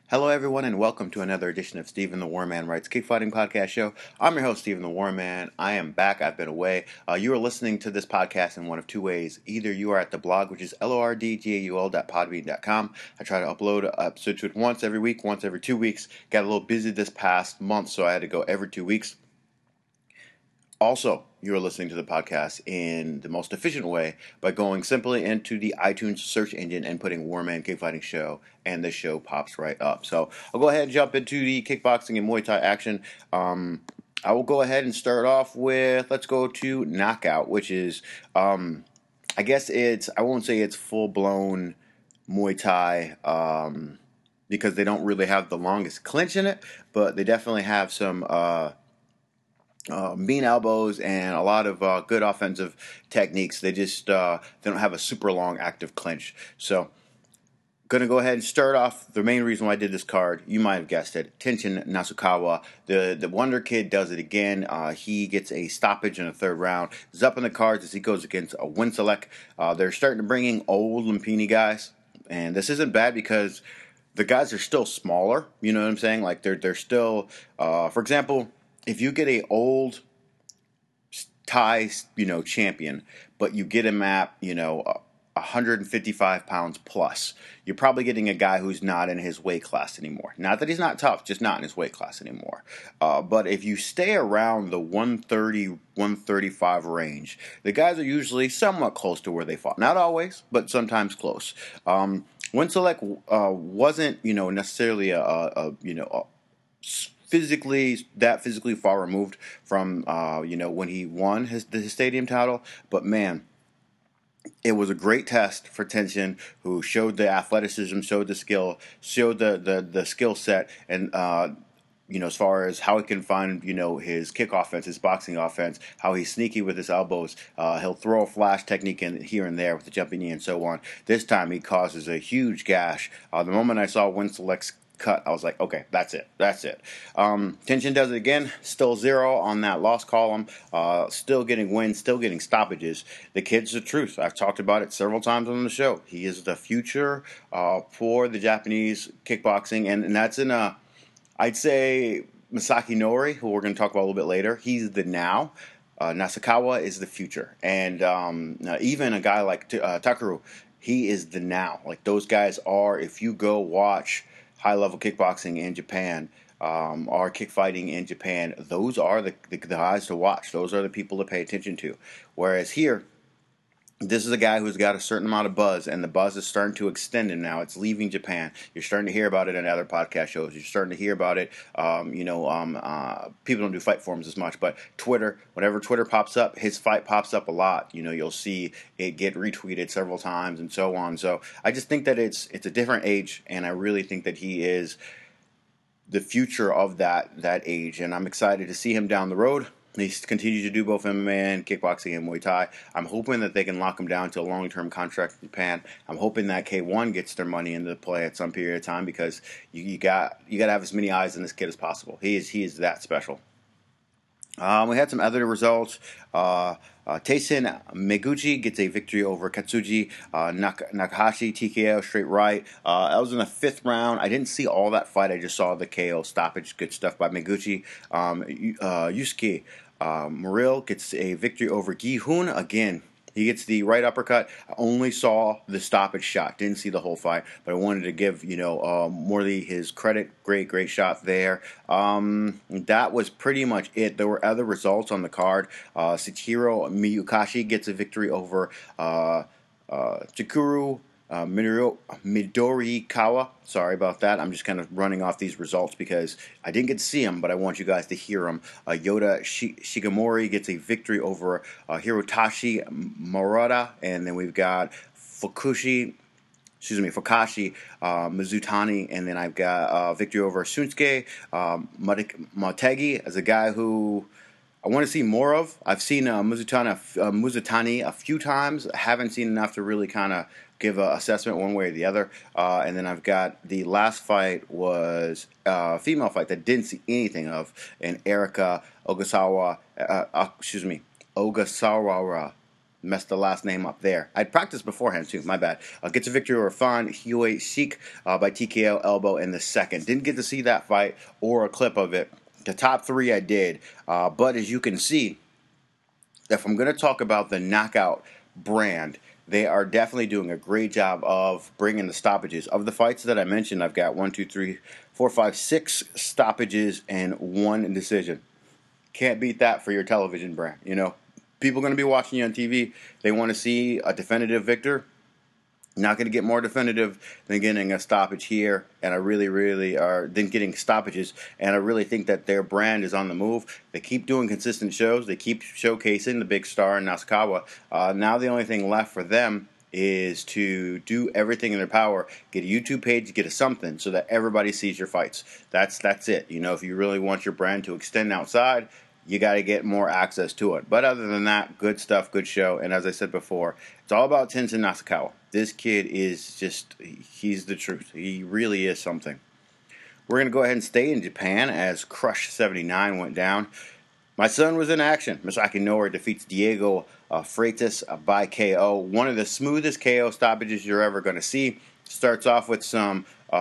Hello, everyone, and welcome to another edition of Stephen the Warman Writes Kickfighting Podcast Show. I'm your host, Stephen the Warman. I am back. I've been away. You are listening to this podcast in one of two ways. Either you are at the blog, which is lordgaul.podbean.com. I try to upload episodes to it once every week, once every 2 weeks. Got a little busy this past month, so I had to go every 2 weeks. Also, you're listening to the podcast in the most efficient way by going simply into the iTunes search engine and putting Warman Kickfighting Show, and the show pops right up. So I'll go ahead and jump into the kickboxing and Muay Thai action. I will go ahead and start off with, let's go to Knockout, which is, I guess I won't say it's full-blown Muay Thai, because they don't really have the longest clinch in it, but they definitely have some mean elbows and a lot of good offensive techniques. They just they don't have a super long active clinch. So, going to go ahead and start off. The main reason why I did this card, you might have guessed it, Tenshin Nasukawa. The Wonder Kid does it again. He gets a stoppage in the third round. He's up in the cards as he goes against a Winselek. They're starting to bring in old Lumpini guys, and this isn't bad because the guys are still smaller. You know what I'm saying? Like they're still, for example, if you get a old Thai, champion, but you get him at, 155 pounds plus, you're probably getting a guy who's not in his weight class anymore. Not that he's not tough, just not in his weight class anymore. But if you stay around the 130, 135 range, the guys are usually somewhat close to where they fought. Not always, but sometimes close. Winselek wasn't, necessarily physically far removed from when he won his stadium title, but man, it was a great test for Tenshin, who showed the athleticism, showed the skill, showed the skill set, and as far as how he can find, his kick offense, his boxing offense, how he's sneaky with his elbows. He'll throw a flash technique in here and there with the jumping knee and so on. This time he causes a huge gash. The moment I saw Winselek's cut, I was like, okay, that's it. Tenshin does it again, still 0 on that loss column, still getting wins, still getting stoppages. The kid's the truth. I've talked about it several times on the show. He is the future for the Japanese kickboxing, and that's in I'd say Masaki Nori, who we're going to talk about a little bit later. He's the now. Nasukawa is the future, and even a guy like Takeru, he is the now. Like those guys are, if you go watch high-level kickboxing in Japan, or kickfighting in Japan, those are the guys to watch. Those are the people to pay attention to. Whereas here, this is a guy who's got a certain amount of buzz, and the buzz is starting to extend him now. It's leaving Japan. You're starting to hear about it in other podcast shows. You're starting to hear about it. People don't do fight forums as much, but Twitter, whenever Twitter pops up, his fight pops up a lot. You'll see it get retweeted several times and so on. So I just think that it's a different age, and I really think that he is the future of that age, and I'm excited to see him down the road. He continues to do both MMA and kickboxing and Muay Thai. I'm hoping that they can lock him down to a long-term contract in Japan. I'm hoping that K1 gets their money into play at some period of time, because you got to have as many eyes on this kid as possible. He is that special. We had some other results. Taisen Meguchi gets a victory over Katsuji Nakahashi, TKO, straight right. That was in the 5th round. I didn't see all that fight. I just saw the KO stoppage. Good stuff by Meguchi. Yusuke Muril gets a victory over Gi-hun. Again, he gets the right uppercut. I only saw the stoppage shot. Didn't see the whole fight, but I wanted to give, Morley his credit. Great shot there. That was pretty much it. There were other results on the card. Sachiro Miyukashi gets a victory over Chikuru Midorikawa. Sorry about that. I'm just kind of running off these results because I didn't get to see them, but I want you guys to hear them. Yota Shigemori gets a victory over Hirotashi Murata, and then we've got Fukashi Mizutani, and then I've got victory over Sunsuke Motegi as a guy who I want to see more of. I've seen Muzutani a few times. I haven't seen enough to really kind of give an assessment one way or the other. And then I've got the last fight was a female fight that didn't see anything of, and Erika Ogasawara Messed the last name up there. I'd practiced beforehand too. My bad. Gets a victory over Fan Huey Sheik by TKO elbow in the second. Didn't get to see that fight or a clip of it. The top three I did, but as you can see, if I'm going to talk about the Knockout brand, they are definitely doing a great job of bringing the stoppages. Of the fights that I mentioned, I've got 6 stoppages and 1 decision. Can't beat that for your television brand. You know, people are going to be watching you on TV. They want to see a definitive victor. Not going to get more definitive than getting a stoppage here, and I really are than getting stoppages. And I really think that their brand is on the move. They keep doing consistent shows. They keep showcasing the big star in Nasukawa. Now the only thing left for them is to do everything in their power, get a YouTube page, get a something, so that everybody sees your fights. That's it. You know, if you really want your brand to extend outside, you got to get more access to it. But other than that, good stuff, good show. And as I said before, it's all about Tenshin Nasukawa. This kid is he's the truth. He really is something. We're going to go ahead and stay in Japan as Crush 79 went down. My son was in action. Masaaki Nouri defeats Diego Freitas by KO. One of the smoothest KO stoppages you're ever going to see. Starts off with some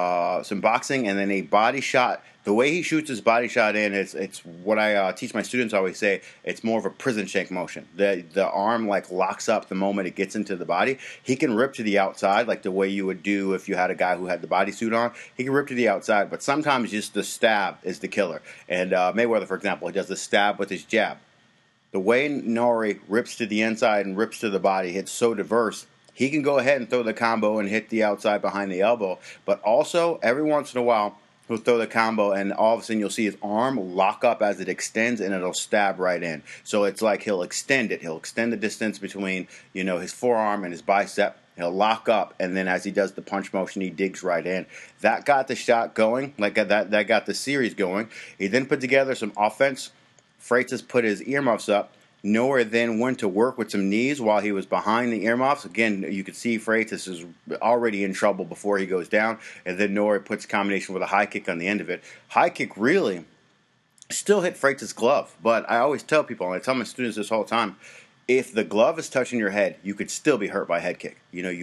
boxing and then a body shot. The way he shoots his body shot in, it's what I teach my students always say. It's more of a prison shank motion. The arm like locks up the moment it gets into the body. He can rip to the outside like the way you would do if you had a guy who had the bodysuit on. He can rip to the outside, but sometimes just the stab is the killer. And Mayweather, for example, he does the stab with his jab. The way Nouri rips to the inside and rips to the body, it's so diverse. He can go ahead and throw the combo and hit the outside behind the elbow, but also every once in a while he'll throw the combo and all of a sudden you'll see his arm lock up as it extends and it'll stab right in. So it's like he'll extend it. He'll extend the distance between, his forearm and his bicep. He'll lock up, and then as he does the punch motion, he digs right in. That got the shot going, that got the series going. He then put together some offense. Freitas put his earmuffs up. Nouri then went to work with some knees while he was behind the earmuffs. Again, you could see Freitas is already in trouble before he goes down. And then Nouri puts a combination with a high kick on the end of it. High kick really still hit Freitas' glove. But I always tell people, and I tell my students this whole time, if the glove is touching your head, you could still be hurt by a head kick.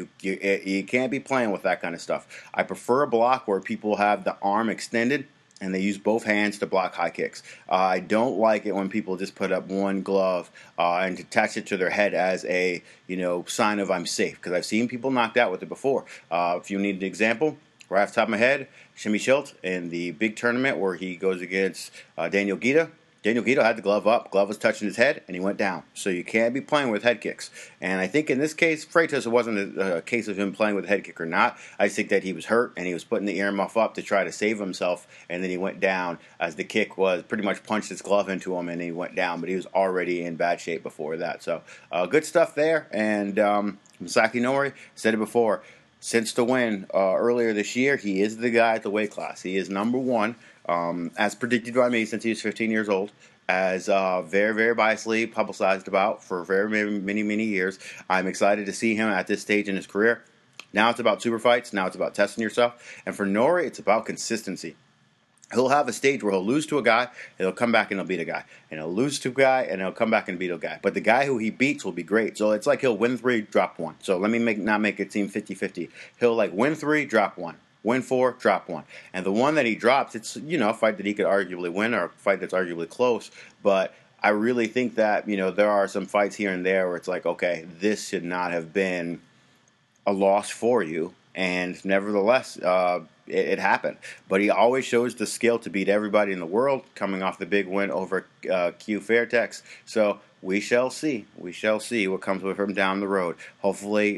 You can't be playing with that kind of stuff. I prefer a block where people have the arm extended and they use both hands to block high kicks. I don't like it when people just put up one glove and attach it to their head as a sign of I'm safe, because I've seen people knocked out with it before. If you need an example, right off the top of my head, Shimmy Schilt in the big tournament where he goes against Daniel Guida. Daniel Guido had the glove up. Glove was touching his head, and he went down. So you can't be playing with head kicks. And I think in this case, Freitas, it wasn't a case of him playing with a head kick or not. I just think that he was hurt, and he was putting the earmuff up to try to save himself, and then he went down as the kick was pretty much punched his glove into him, and he went down. But he was already in bad shape before that. So good stuff there. And Masaaki Nouri, said it before, since the win earlier this year, he is the guy at the weight class. He is number one. As predicted by me since he was 15 years old, as very, very biasly publicized about for very many years. I'm excited to see him at this stage in his career. Now it's about super fights. Now it's about testing yourself. And for Nouri, it's about consistency. He'll have a stage where he'll lose to a guy, and he'll come back and he'll beat a guy. And he'll lose to a guy, and he'll come back and beat a guy. But the guy who he beats will be great. So it's like he'll win 3, drop 1. So let me not make it seem 50-50. He'll win 3, drop 1. Win 4, drop 1. And the one that he drops, it's, a fight that he could arguably win or a fight that's arguably close. But I really think that, there are some fights here and there where it's like, okay, this should not have been a loss for you. And nevertheless, it happened. But he always shows the skill to beat everybody in the world, coming off the big win over Q Fairtex. So we shall see. We shall see what comes with him down the road. Hopefully,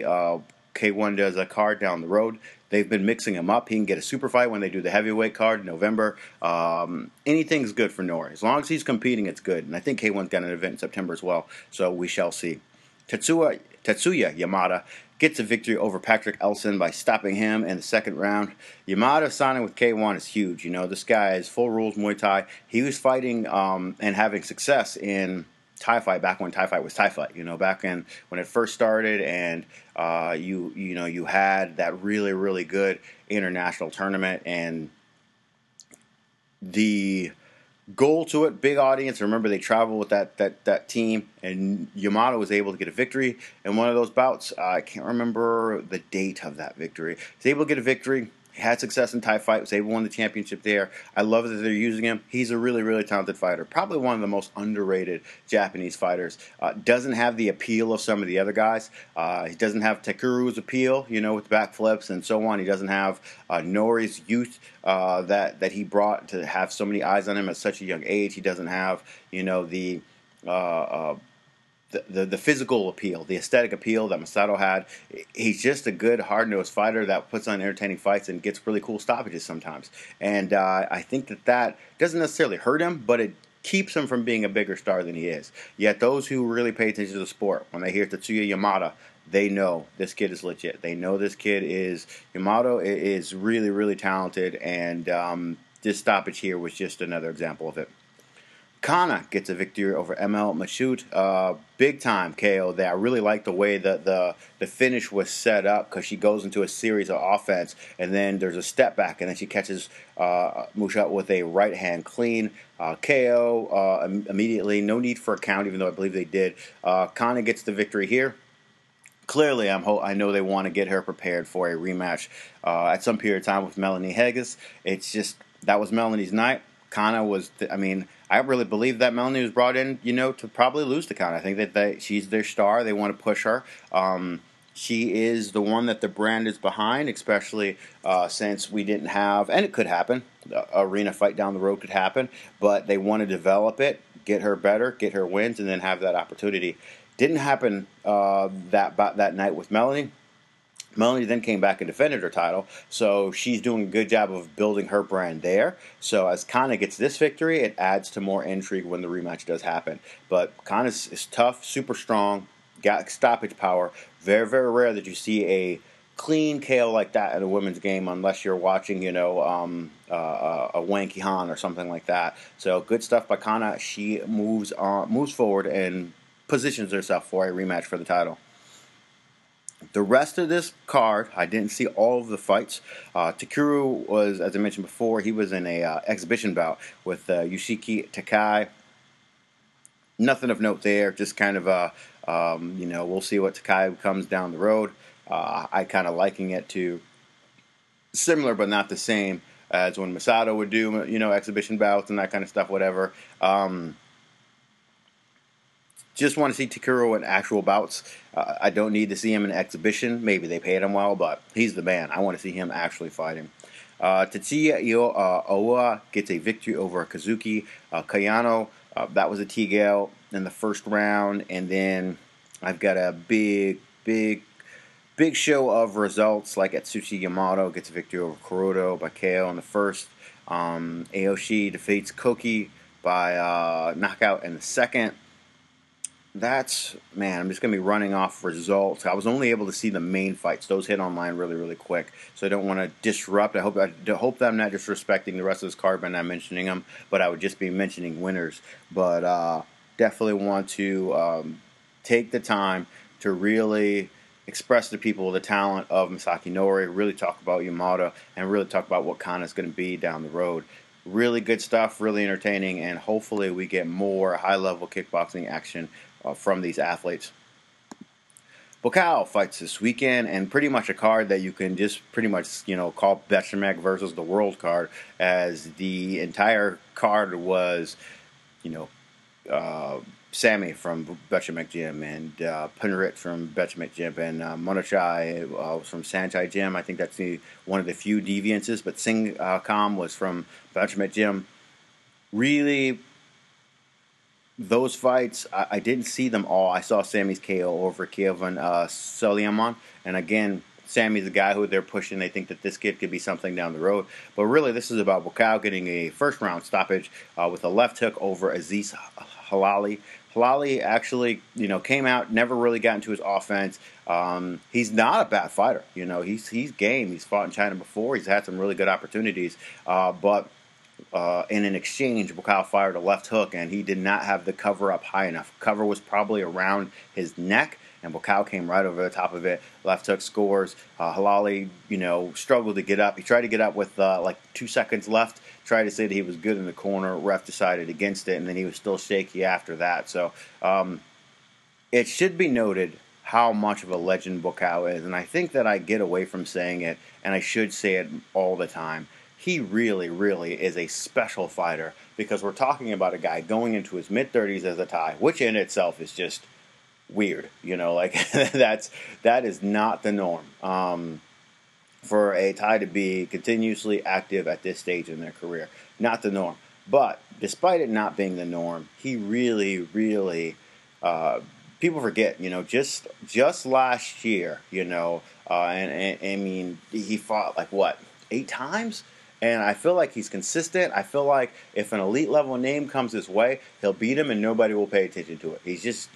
K1 does a card down the road. They've been mixing him up. He can get a super fight when they do the heavyweight card in November. Anything's good for Nouri. As long as he's competing, it's good. And I think K1's got an event in September as well. So we shall see. Tetsuya Yamada gets a victory over Patrick Elson by stopping him in the second round. Yamada signing with K1 is huge. This guy is full rules Muay Thai. He was fighting and having success in Thai Fight back when Thai Fight was Thai Fight, back when it first started, and you had that really good international tournament, and the goal to it, big audience. Remember, they traveled with that team, and Yamato was able to get a victory in one of those bouts. I can't remember the date of that victory. He was able to get a victory. He had success in Thai fight. Was able to win the championship there. I love that they're using him. He's a really, really talented fighter. Probably one of the most underrated Japanese fighters. Doesn't have the appeal of some of the other guys. He doesn't have Takuru's appeal, with backflips and so on. He doesn't have Nori's youth that he brought to have so many eyes on him at such a young age. He doesn't have, the physical appeal, the aesthetic appeal that Masato had. He's just a good, hard-nosed fighter that puts on entertaining fights and gets really cool stoppages sometimes. And I think that doesn't necessarily hurt him, but it keeps him from being a bigger star than he is. Yet those who really pay attention to the sport, when they hear Tetsuya Yamada, they know this kid is legit. They know this kid is, Yamato is really, really talented, and this stoppage here was just another example of it. Kana gets a victory over ML Mashoud. Big time KO there. I really like the way that the finish was set up, because she goes into a series of offense, and then there's a step back, and then she catches Mushoud with a right hand clean. KO immediately. No need for a count, even though I believe they did. Kana gets the victory here. Clearly, I know they want to get her prepared for a rematch at some period of time with Melanie Hedges. It's just, that was Melanie's night. Kana was, I really believe that Melanie was brought in, to probably lose to Kana. I think that she's their star. They want to push her. She is the one that the brand is behind, especially since we didn't have, and it could happen, the arena fight down the road could happen, but they want to develop it, get her better, get her wins, and then have that opportunity. Didn't happen that night with Melanie. Melanie then came back and defended her title, so she's doing a good job of building her brand there. So as Kana gets this victory, it adds to more intrigue when the rematch does happen. But Kana is tough, super strong, got stoppage power. Very, very rare that you see a clean KO like that in a women's game, unless you're watching, a Wanky Han or something like that. So good stuff by Kana. She moves forward and positions herself for a rematch for the title. The rest of this card, I didn't see all of the fights. Takuru was, as I mentioned before, he was in a exhibition bout with Yoshiki Takai. Nothing of note there, just kind of we'll see what Takai comes down the road. I kind of liking it to similar but not the same as when Masato would do, exhibition bouts and that kind of stuff, whatever. Just want to see Takuro in actual bouts. I don't need to see him in an exhibition. Maybe they paid him well, but he's the man. I want to see him actually fighting. Tetsuya Owa gets a victory over Kazuki Kayano. That was a T-Gale in the first round. And then I've got a big show of results, like Atsushi Yamato gets a victory over Kuroda by KO in the first. Aoshi defeats Koki by knockout in the second. I'm just going to be running off results. I was only able to see the main fights. Those hit online really, really quick. So I don't want to disrupt. I hope that I'm not disrespecting the rest of this card by not mentioning them, but I would just be mentioning winners. But definitely want to take the time to really express to people the talent of Masaki Nori, really talk about Yamato, and really talk about what Kana is going to be down the road. Really good stuff, really entertaining, and hopefully we get more high-level kickboxing action from these athletes. Buakaw fights this weekend, and pretty much a card that you can just pretty much, call Bechamec versus the World card, as the entire card was, Sammy from Bechamec Gym, and Punrit from Bechamec Gym, and Monochai from Sanchai Gym. I think that's one of the few deviances, but Singh Kam was from Bechamec Gym. Really, those fights, I didn't see them all. I saw Sammy's KO over Kevin Suleiman, and again, Sammy's the guy who they're pushing. They think that this kid could be something down the road. But really, this is about Buakaw getting a first-round stoppage with a left hook over Aziz Halali. Halali actually, came out, never really got into his offense. He's not a bad fighter. He's game. He's fought in China before. He's had some really good opportunities. But in an exchange, Buakaw fired a left hook, and he did not have the cover up high enough. Cover was probably around his neck, and Buakaw came right over the top of it. Left hook scores. Halali, struggled to get up. He tried to get up with like 2 seconds left. Tried to say that he was good in the corner. Ref decided against it, and then he was still shaky after that. So it should be noted how much of a legend Buakaw is, and I think that I get away from saying it, and I should say it all the time. He really, really is a special fighter because we're talking about a guy going into his mid-30s as a Thai, which in itself is just weird. Like that is not the norm. For a Thai to be continuously active at this stage in their career, not the norm. But despite it not being the norm, he really, really people forget, just last year, and I mean, he fought like 8 times? And I feel like he's consistent. I feel like if an elite level name comes his way, he'll beat him and nobody will pay attention to it. He's just,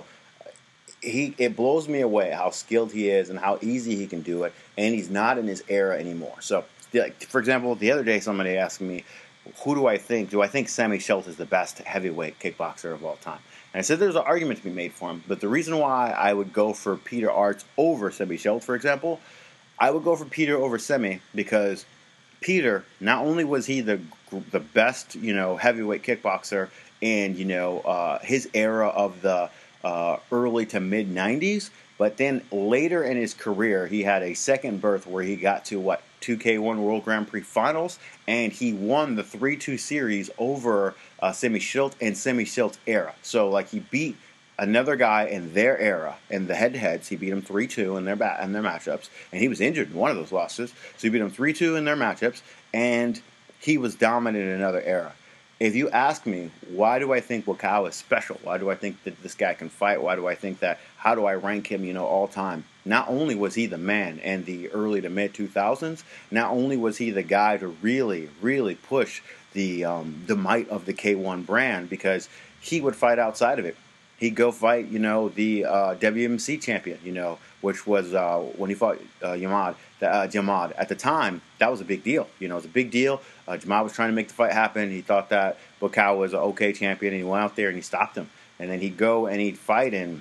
it blows me away how skilled he is and how easy he can do it. And he's not in his era anymore. So, for example, the other day somebody asked me, who do I think? Do I think Sammy Schultz is the best heavyweight kickboxer of all time? And I said there's an argument to be made for him. But the reason why I would go for Peter Aerts over Sammy Schultz, for example, I would go for Peter over Sammy because Peter, not only was he the best, heavyweight kickboxer in, his era of the early to mid 90s, but then later in his career, he had a second berth where he got to 2K1 World Grand Prix Finals, and he won the 3-2 series over Sammy Schultz and Sammy Schultz era. So, he beat another guy in their era, in the head-to-heads. He beat him 3-2 in their matchups, and he was injured in one of those losses. So he beat him 3-2 in their matchups, and he was dominant in another era. If you ask me, why do I think Buakaw is special? Why do I think that this guy can fight? Why do I think that? How do I rank him, all time? Not only was he the man in the early to mid 2000s, not only was he the guy to really, really push the might of the K1 brand, because he would fight outside of it. He'd go fight, the WMC champion, which was when he fought Jamad. At the time, that was a big deal. It was a big deal. Jamad was trying to make the fight happen. He thought that Buakaw was an okay champion, and he went out there and he stopped him. And then he'd go and he'd fight in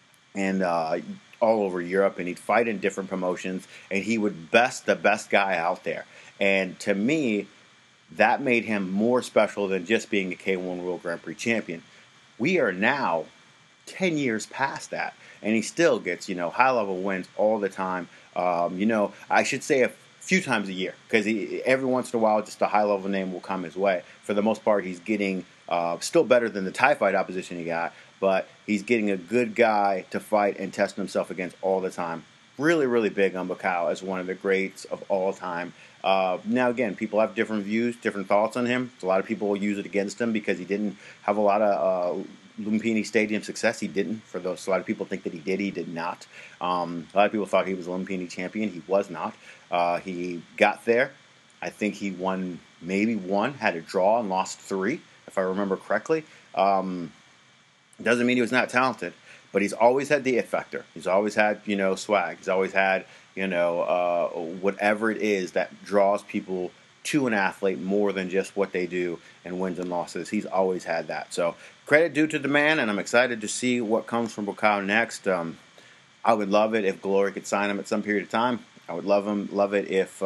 all over Europe, and he'd fight in different promotions, and he would best the best guy out there. And to me, that made him more special than just being a K1 World Grand Prix champion. We are now 10 years past that, and he still gets, high-level wins all the time. I should say a few times a year, because every once in a while, just a high-level name will come his way. For the most part, he's getting still better than the Thai fight opposition he got, but he's getting a good guy to fight and test himself against all the time. Really, really big on Buakaw as one of the greats of all time. Now, again, people have different views, different thoughts on him. A lot of people will use it against him because he didn't have a lot of Lumpini Stadium success. He didn't. For those, a lot of people think that he did. He did not. A lot of people thought he was a Lumpini champion. He was not. He got there. I think he won maybe one, had a draw, and lost 3, if I remember correctly. Doesn't mean he was not talented, but he's always had the it factor. He's always had, swag. He's always had, whatever it is that draws people to an athlete more than just what they do and wins and losses. He's always had that. So credit due to the man, and I'm excited to see what comes from Buakaw next. I would love it if Glory could sign him at some period of time. I would love it if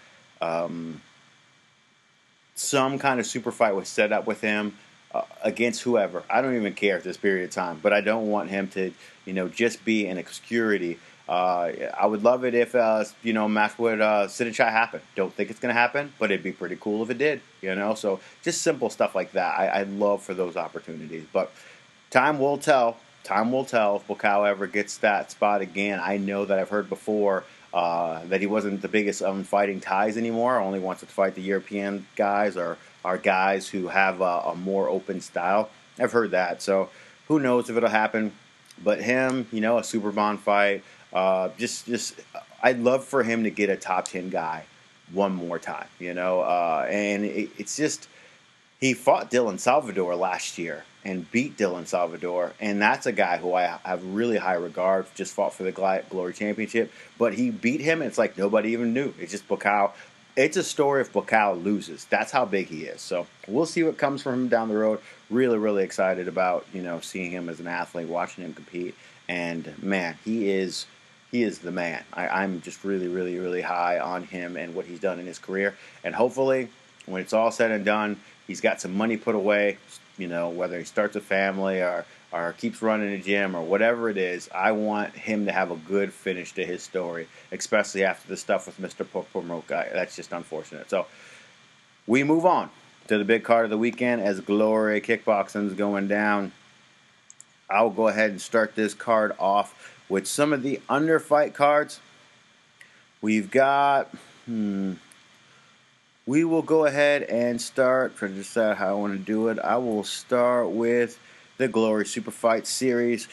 some kind of super fight was set up with him against whoever. I don't even care at this period of time, but I don't want him to, just be in obscurity. I would love it if, match with Sidichai happen. Don't think it's going to happen, but it'd be pretty cool if it did, So just simple stuff like that. I'd love for those opportunities. But time will tell. Time will tell if Buakaw ever gets that spot again. I know that I've heard before that he wasn't the biggest of fighting Thais anymore. Only wants to fight the European guys or guys who have a more open style. I've heard that. So who knows if it'll happen. But him, a Super Bond fight, just I'd love for him to get a top 10 guy one more time, and it's just, he fought Dylan Salvador last year and beat Dylan Salvador, and that's a guy who I have really high regard, just fought for the Glory Championship, but he beat him, and it's like nobody even knew. It's just Buakaw. It's a story if Buakaw loses. That's how big he is. So we'll see what comes from him down the road. Really, really excited about, seeing him as an athlete, watching him compete. And man, he is the man. I'm just really, really, really high on him and what he's done in his career. And hopefully, when it's all said and done, he's got some money put away. Whether he starts a family or keeps running a gym or whatever it is, I want him to have a good finish to his story, especially after the stuff with Mr. Poromoka. That's just unfortunate. So we move on to the big card of the weekend as Glory Kickboxing is going down. I'll go ahead and start this card off with some of the underfight cards. We've got, we will go ahead and start, trying to decide how I want to do it. I will start with the Glory Super Fight Series.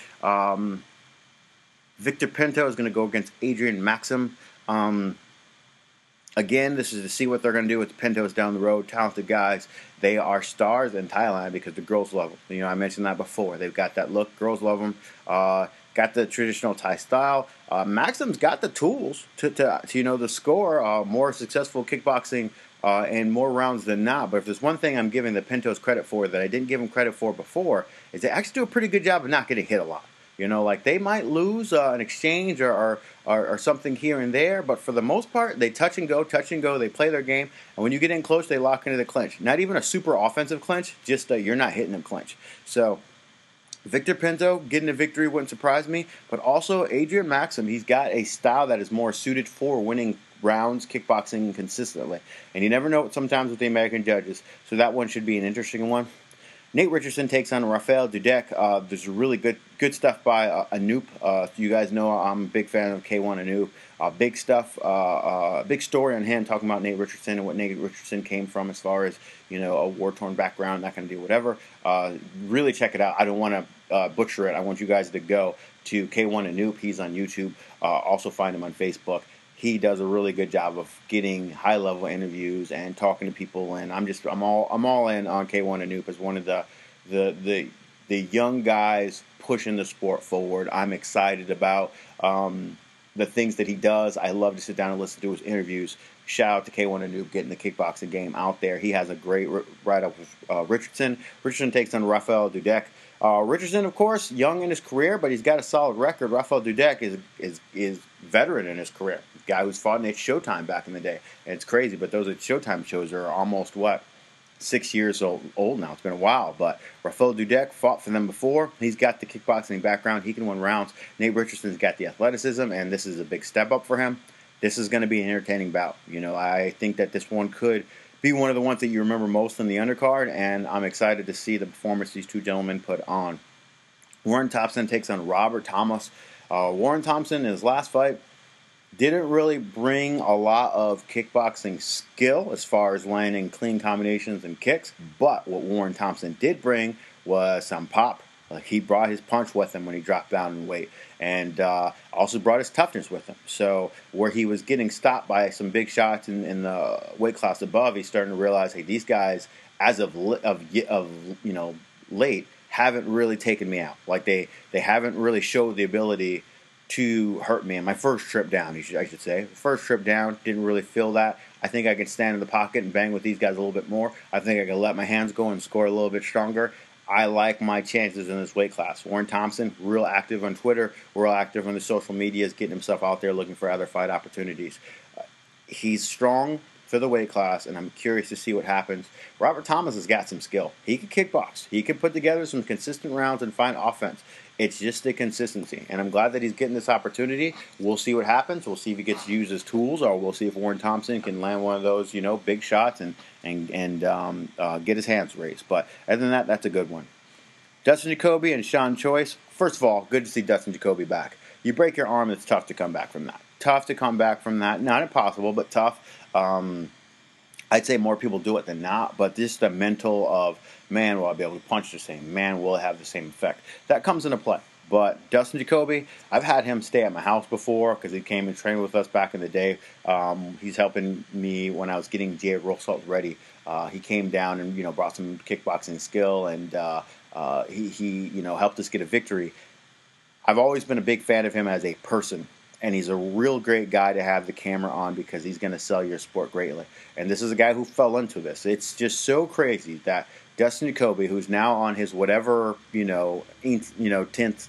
Victor Pinto is going to go against Adrian Maxim. Again, this is to see what they're going to do with the Pintos down the road. Talented guys. They are stars in Thailand because the girls love them. I mentioned that before. They've got that look. Girls love them. Got the traditional Thai style. Maxim's got the tools to the score more successful kickboxing and more rounds than not. But if there's one thing I'm giving the Pintos credit for that I didn't give them credit for before, is they actually do a pretty good job of not getting hit a lot. Like they might lose an exchange or something here and there, but for the most part, they touch and go, they play their game, and when you get in close, they lock into the clinch. Not even a super offensive clinch, just you're not hitting them clinch. So Victor Pinto getting a victory wouldn't surprise me, but also Adrian Maxim, he's got a style that is more suited for winning rounds, kickboxing consistently, and you never know sometimes with the American judges, so that one should be an interesting one. Nate Richardson takes on Rafael Dudek. There's really good stuff by Anoop. You guys know I'm a big fan of K1 Anoop. Big stuff, big story on him talking about Nate Richardson and what Nate Richardson came from as far as, a war-torn background, that kind of deal, whatever. Really check it out. I don't want to butcher it. I want you guys to go to K1 Anoop. He's on YouTube. Also find him on Facebook. He does a really good job of getting high-level interviews and talking to people, and I'm all in on K1 Anoop as one of the young guys pushing the sport forward. I'm excited about the things that he does. I love to sit down and listen to his interviews. Shout out to K1 Anoop getting the kickboxing game out there. He has a great write-up with Richardson. Richardson takes on Rafael Dudek. Richardson, of course, young in his career, but he's got a solid record. Rafael Dudek is veteran in his career. Guy who's fought in Showtime back in the day. And it's crazy, but those Showtime shows are almost, 6 years old now. It's been a while, but Rafael Dudek fought for them before. He's got the kickboxing background. He can win rounds. Nate Richardson's got the athleticism, and this is a big step up for him. This is going to be an entertaining bout. I think that this one could be one of the ones that you remember most in the undercard, and I'm excited to see the performance these two gentlemen put on. Warren Thompson takes on Robert Thomas. Warren Thompson, in his last fight, didn't really bring a lot of kickboxing skill as far as landing clean combinations and kicks, but what Warren Thompson did bring was some pop. He brought his punch with him when he dropped down in weight, and also brought his toughness with him. So where he was getting stopped by some big shots in the weight class above, he's starting to realize, hey, these guys, as of late, haven't really taken me out. Like they haven't really showed the ability to hurt me. And my first trip down, I should say, first trip down, didn't really feel that. I think I can stand in the pocket and bang with these guys a little bit more. I think I can let my hands go and score a little bit stronger. I like my chances in this weight class. Warren Thompson, real active on Twitter, real active on the social medias, getting himself out there looking for other fight opportunities. He's strong for the weight class, and I'm curious to see what happens. Robert Thomas has got some skill. He can kickbox. He can put together some consistent rounds and find offense. It's just the consistency, and I'm glad that he's getting this opportunity. We'll see what happens. We'll see if he gets to use his tools, or we'll see if Warren Thompson can land one of those, big shots and get his hands raised. But other than that, that's a good one. Dustin Jacoby and Sean Choice. First of all, good to see Dustin Jacoby back. You break your arm, it's tough to come back from that. Not impossible, but tough. I'd say more people do it than not, but just the mental of, man, will I be able to punch the same? Man, will it have the same effect? That comes into play. But Dustin Jacoby, I've had him stay at my house before because he came and trained with us back in the day. He's helping me when I was getting Jay Rosalt ready. He came down and brought some kickboxing skill, and he helped us get a victory. I've always been a big fan of him as a person. And he's a real great guy to have the camera on because he's going to sell your sport greatly. And this is a guy who fell into this. It's just so crazy that Dustin Jacoby, who's now on his whatever, 10th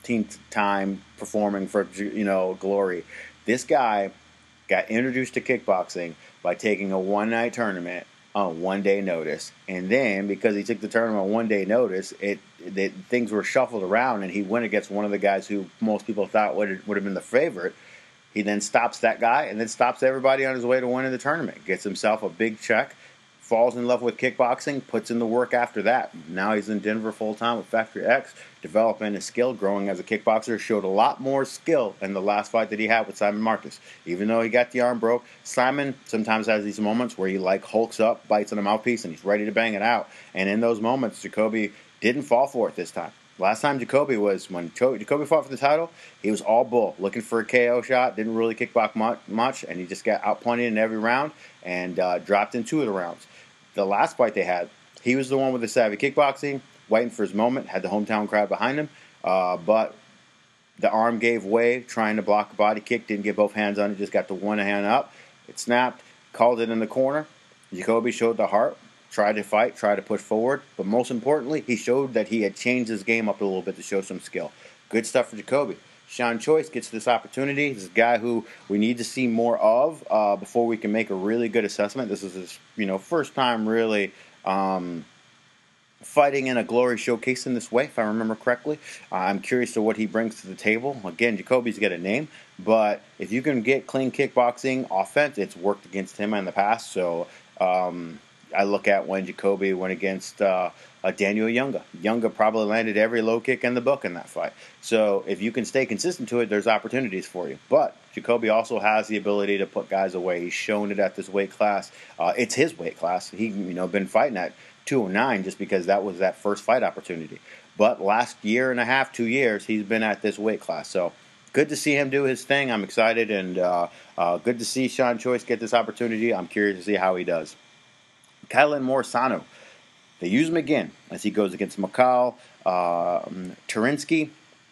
15th time performing for Glory. This guy got introduced to kickboxing by taking a one-night tournament on 1 day notice, and then because he took the tournament on 1 day notice, things were shuffled around, and he went against one of the guys who most people thought would have been the favorite. He then stops that guy, and then stops everybody on his way to winning the tournament. Gets himself a big check, falls in love with kickboxing, puts in the work after that. Now he's in Denver full-time with Factory X, developing his skill, growing as a kickboxer. Showed a lot more skill in the last fight that he had with Simon Marcus. Even though he got the arm broke, Simon sometimes has these moments where he hulks up, bites on a mouthpiece, and he's ready to bang it out. And in those moments, Jacoby didn't fall for it this time. Last time Jacoby fought for the title, he was all bull, looking for a KO shot, didn't really kickbox much, and he just got outpunted in every round and dropped in 2 of the rounds. The last fight they had, he was the one with the savvy kickboxing, waiting for his moment, had the hometown crowd behind him, but the arm gave way, trying to block a body kick, didn't get both hands on it, just got the one hand up. It snapped, called it in the corner. Jacoby showed the heart, tried to fight, tried to push forward, but most importantly, he showed that he had changed his game up a little bit to show some skill. Good stuff for Jacoby. Sean Choice gets this opportunity. He's a guy who we need to see more of before we can make a really good assessment. This is his first time really fighting in a Glory showcase in this way, if I remember correctly. I'm curious to what he brings to the table. Again, Jacoby's got a name, but if you can get clean kickboxing offense, it's worked against him in the past. So I look at when Jacoby went against Daniel Younga. Younga probably landed every low kick in the book in that fight. So if you can stay consistent to it, there's opportunities for you. But Jacoby also has the ability to put guys away. He's shown it at this weight class. It's his weight class. He's been fighting at 209 just because that was that first fight opportunity. But last year and a half, 2 years, he's been at this weight class. So good to see him do his thing. I'm excited, and good to see Sean Choice get this opportunity. I'm curious to see how he does. Kylan Morisano, they use him again as he goes against Mikhail Turinsky.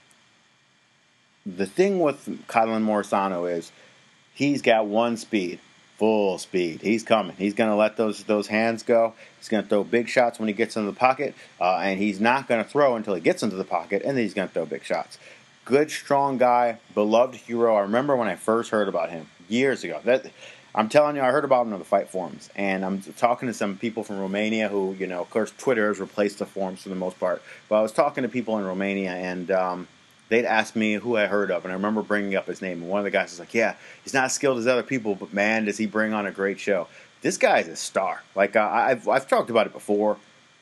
The thing with Kylan Morisano is he's got one speed, full speed. He's coming. He's going to let those hands go. He's going to throw big shots when he gets into the pocket, and he's not going to throw until he gets into the pocket, and then he's going to throw big shots. Good, strong guy, beloved hero. I remember when I first heard about him years ago. I'm telling you, I heard about him on the fight forums, and I'm talking to some people from Romania who, of course, Twitter has replaced the forums for the most part. But I was talking to people in Romania, and they'd ask me who I heard of, and I remember bringing up his name. And one of the guys was like, "Yeah, he's not as skilled as other people, but man, does he bring on a great show." This guy's a star. I've talked about it before.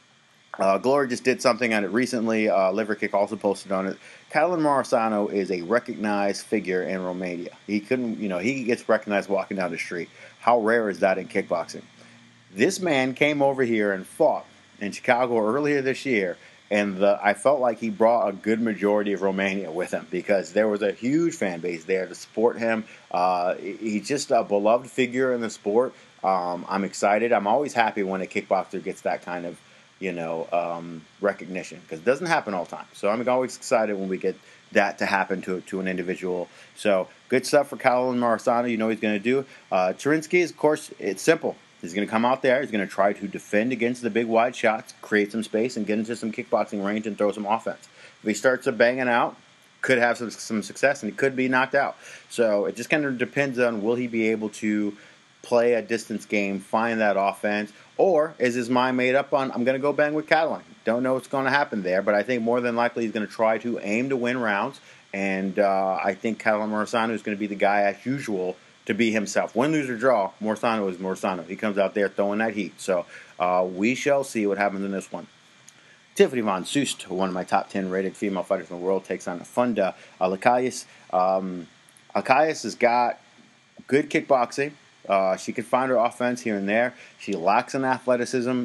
Glory just did something on it recently. Liver Kick also posted on it. Kylan Morisano is a recognized figure in Romania. He gets recognized walking down the street. How rare is that in kickboxing? This man came over here and fought in Chicago earlier this year, and I felt like he brought a good majority of Romania with him because there was a huge fan base there to support him. He's just a beloved figure in the sport. I'm excited. I'm always happy when a kickboxer gets that kind of recognition, because it doesn't happen all the time. So I'm always excited when we get that to happen to an individual. So good stuff for Kylan Morisano. He's going to do. Turinsky, of course, it's simple. He's going to come out there. He's going to try to defend against the big wide shots, create some space, and get into some kickboxing range and throw some offense. If he starts to banging out, could have some success, and he could be knocked out. So it just kind of depends on, will he be able to play a distance game, find that offense, or is his mind made up on, I'm going to go bang with Kylan? Don't know what's going to happen there, but I think more than likely he's going to try to aim to win rounds, and I think Kylan Morisano is going to be the guy, as usual, to be himself. Win, lose, or draw, Morisano is Morisano. He comes out there throwing that heat. So we shall see what happens in this one. Tiffany Von Soest, one of my top 10 rated female fighters in the world, takes on Funda Alakayas. Alakayas has got good kickboxing. She can find her offense here and there. She lacks in athleticism,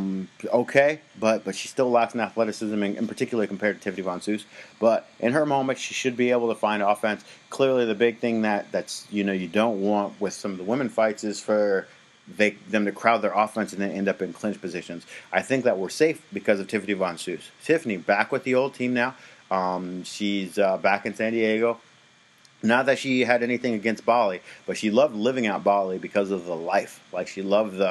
but she still lacks in athleticism, in particular compared to Tiffany Von Soest. But in her moment, she should be able to find offense. Clearly, the big thing that's you don't want with some of the women fights is for them to crowd their offense and then end up in clinch positions. I think that we're safe because of Tiffany Von Soest. Tiffany back with the old team now. She's back in San Diego. Not that she had anything against Bali, but she loved living out Bali because of the life. Like, she loved the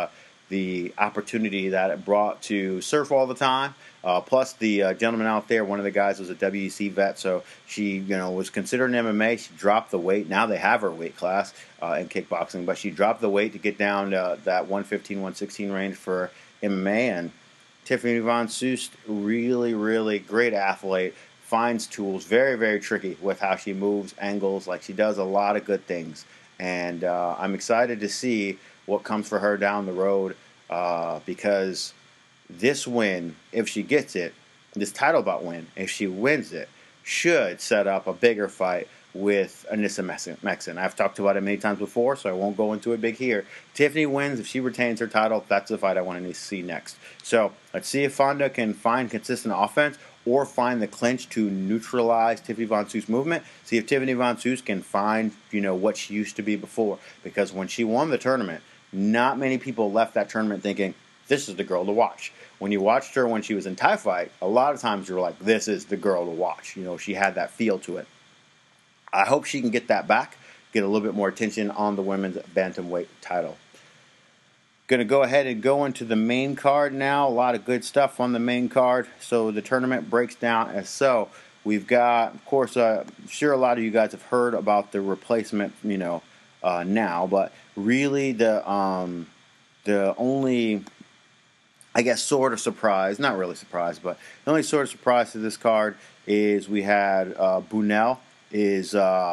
the opportunity that it brought to surf all the time. Plus, the gentleman out there, one of the guys was a WEC vet, so she, was considered an MMA. She dropped the weight. Now they have her weight class in kickboxing, but she dropped the weight to get down to that 115, 116 range for MMA. And Tiffany Von Soest, really, really great athlete, finds tools, very, very tricky with how she moves, angles. Like, she does a lot of good things. And I'm excited to see what comes for her down the road because this win, if she gets it, this title bout win, if she wins it, should set up a bigger fight with Anissa Meksen. I've talked about it many times before, so I won't go into it big here. Tiffany wins. If she retains her title, that's the fight I want to see next. So let's see if Fonda can find consistent offense or find the clinch to neutralize Tiffany Von Soest's movement. See if Tiffany Von Soest can find, what she used to be before. Because when she won the tournament, not many people left that tournament thinking, this is the girl to watch. When you watched her when she was in Thai Fight, a lot of times you were like, this is the girl to watch. She had that feel to it. I hope she can get that back, get a little bit more attention on the women's bantamweight title. Going to go ahead and go into the main card now. A lot of good stuff on the main card. So the tournament breaks down as so. We've got, of course, sure a lot of you guys have heard about the replacement, now, but really the only, I guess, sort of surprise, not really surprise, but the only sort of surprise to this card is we had Bunel is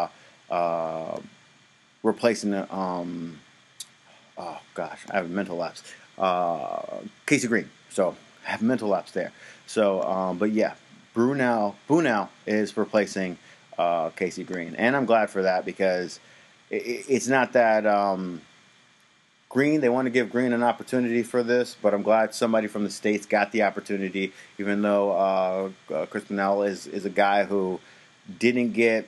replacing the, oh gosh, I have a mental lapse, Casey Green. So I have a mental lapse there. So, but yeah, Bunel is replacing Casey Green, and I'm glad for that because it's not that Green, they want to give Green an opportunity for this, but I'm glad somebody from the States got the opportunity, even though Chris Bunel is a guy who didn't get,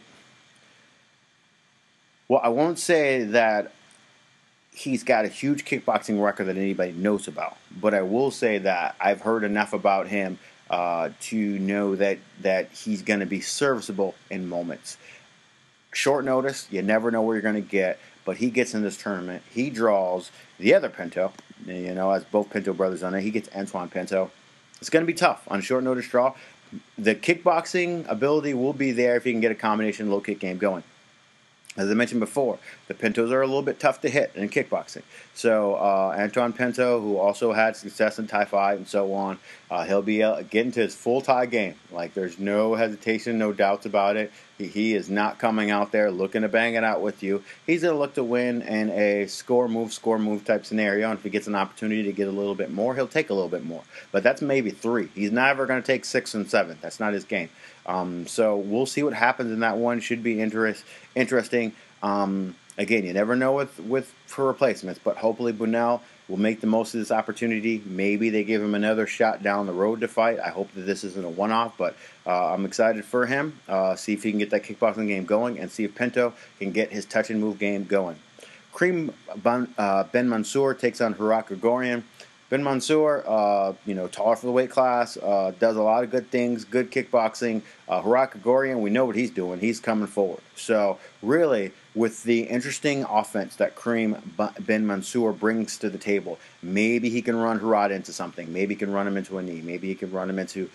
well, I won't say that he's got a huge kickboxing record that anybody knows about, but I will say that I've heard enough about him to know that he's going to be serviceable in moments. Short notice, you never know where you're going to get, but he gets in this tournament. He draws the other Pinto, as both Pinto brothers on there. He gets Antoine Pinto. It's going to be tough on a short notice draw. The kickboxing ability will be there if you can get a combination low kick game going. As I mentioned before, the Pintos are a little bit tough to hit in kickboxing. So Antoine Pinto, who also had success in Thai Fight and so on, he'll be getting to his full Thai game. Like, there's no hesitation, no doubts about it. He is not coming out there looking to bang it out with you. He's going to look to win in a score move type scenario. And if he gets an opportunity to get a little bit more, he'll take a little bit more. But that's maybe 3. He's never going to take 6 and 7. That's not his game. So we'll see what happens in that one. Should be interesting. Again, you never know for replacements, but hopefully Bunel will make the most of this opportunity. Maybe they give him another shot down the road to fight. I hope that this isn't a one-off, but I'm excited for him. See if he can get that kickboxing game going and see if Pinto can get his touch and move game going. Kareem Ben Mansour takes on Herat Grigorian. Ben Mansour, taller for the weight class, does a lot of good things, good kickboxing. Herat Grigorian, we know what he's doing. He's coming forward. So really, with the interesting offense that Kareem Ben Mansour brings to the table, maybe he can run Herat into something. Maybe he can run him into a knee. Maybe he can run him into,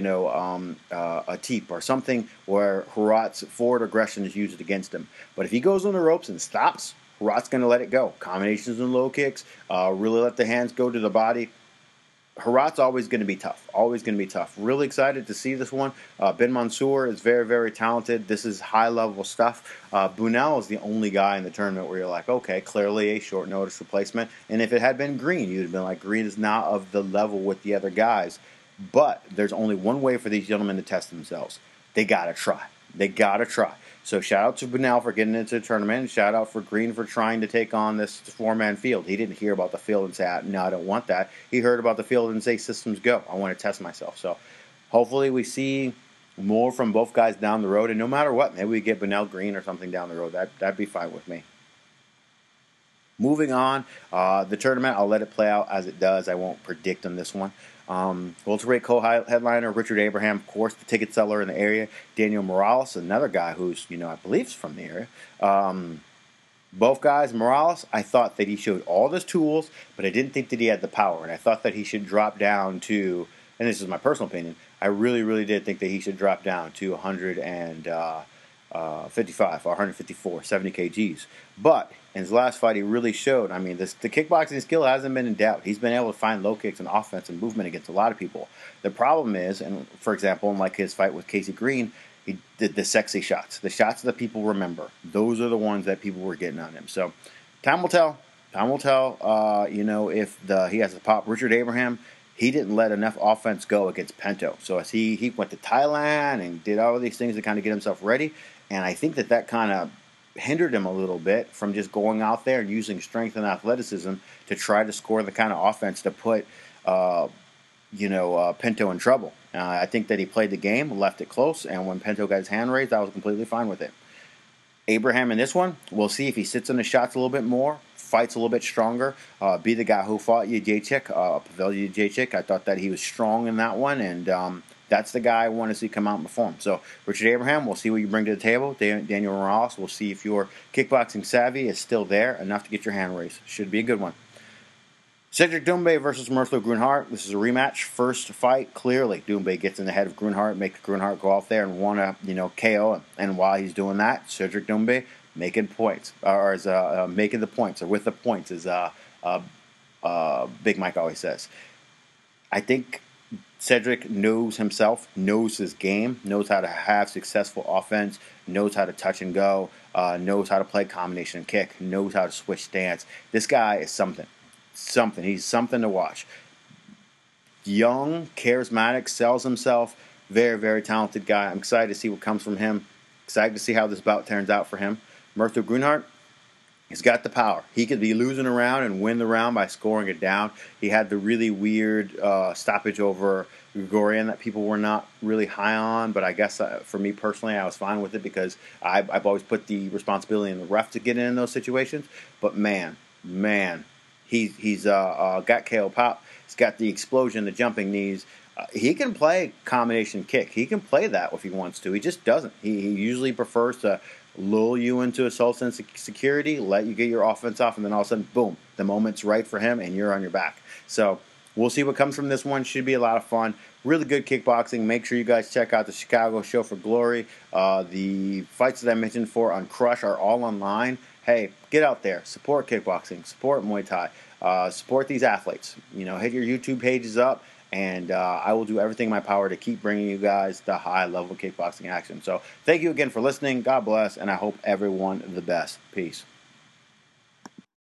a teep or something where Herat's forward aggression is used against him. But if he goes on the ropes and stops, Herat's going to let it go. Combinations and low kicks, really let the hands go to the body. Herat's always going to be tough. Always going to be tough. Really excited to see this one. Ben Mansour is very, very talented. This is high-level stuff. Bunel is the only guy in the tournament where you're like, okay, clearly a short-notice replacement. And if it had been Green, you'd have been like, Green is not of the level with the other guys. But there's only one way for these gentlemen to test themselves. They got to try. They got to try. So shout out to Bunel for getting into the tournament, and shout out for Green for trying to take on this 4-man field. He didn't hear about the field and say, no, I don't want that. He heard about the field and say, systems go. I want to test myself. So hopefully we see more from both guys down the road, and no matter what, maybe we get Bunel Green or something down the road. That'd be fine with me. Moving on, the tournament, I'll let it play out as it does. I won't predict on this one. Welterweight co-headliner Richard Abraham, of course, the ticket seller in the area. Daniel Morales, another guy who's, I believe is from the area. Both guys, Morales, I thought that he showed all his tools, but I didn't think that he had the power. And I thought that he should drop down to, and this is my personal opinion, I really, really did think that he should drop down to 155 or 154, 70 kgs. But in his last fight, he really showed. I mean, the kickboxing skill hasn't been in doubt. He's been able to find low kicks and offense and movement against a lot of people. The problem is, and for example, in like his fight with Casey Green, he did the sexy shots, the shots that people remember. Those are the ones that people were getting on him. So time will tell. Time will tell. If he has to pop. Richard Abraham, he didn't let enough offense go against Pinto. So as he went to Thailand and did all of these things to kind of get himself ready, and I think that kind of hindered him a little bit from just going out there and using strength and athleticism to try to score the kind of offense to put Pinto in trouble. I think that he played the game, left it close, and when Pinto got his hand raised, I was completely fine with it. Abraham in this one, we'll see if he sits in the shots a little bit more, fights a little bit stronger, be the guy who fought Jacek, Pavel Jacek. I thought that he was strong in that one, and that's the guy I want to see come out and perform. So, Richard Abraham, we'll see what you bring to the table. Daniel Morales, we'll see if your kickboxing savvy is still there enough to get your hand raised. Should be a good one. Cedric Doumbé versus Mirtha Grunhard. This is a rematch. First fight, clearly, Doumbé gets in the head of Grunhard, make Grunhard go out there and want to, KO him. And while he's doing that, Cedric Doumbé making points, making the points, or with the points, as Big Mike always says. I think Cedric knows himself, knows his game, knows how to have successful offense, knows how to touch and go, knows how to play combination kick, knows how to switch stance. This guy is something. He's something to watch. Young, charismatic, sells himself. Very, very talented guy. I'm excited to see what comes from him. Excited to see how this bout turns out for him. Mirtha Grunhard, he's got the power. He could be losing a round and win the round by scoring it down. He had the really weird stoppage over Grigorian that people were not really high on, but I guess for me personally, I was fine with it because I've always put the responsibility in the ref to get in those situations. But man, he's got KO pop. He's got the explosion, the jumping knees. He can play combination kick. He can play that if he wants to. He just doesn't. He usually prefers to lull you into a false sense of security, let you get your offense off, and then all of a sudden, boom, the moment's right for him, and you're on your back. So we'll see what comes from this one. Should be a lot of fun. Really good kickboxing. Make sure you guys check out the Chicago Show for Glory. The fights that I mentioned on Crush are all online. Hey, get out there. Support kickboxing. Support Muay Thai. Support these athletes. Hit your YouTube pages up. And I will do everything in my power to keep bringing you guys the high-level kickboxing action. So thank you again for listening. God bless, and I hope everyone the best. Peace.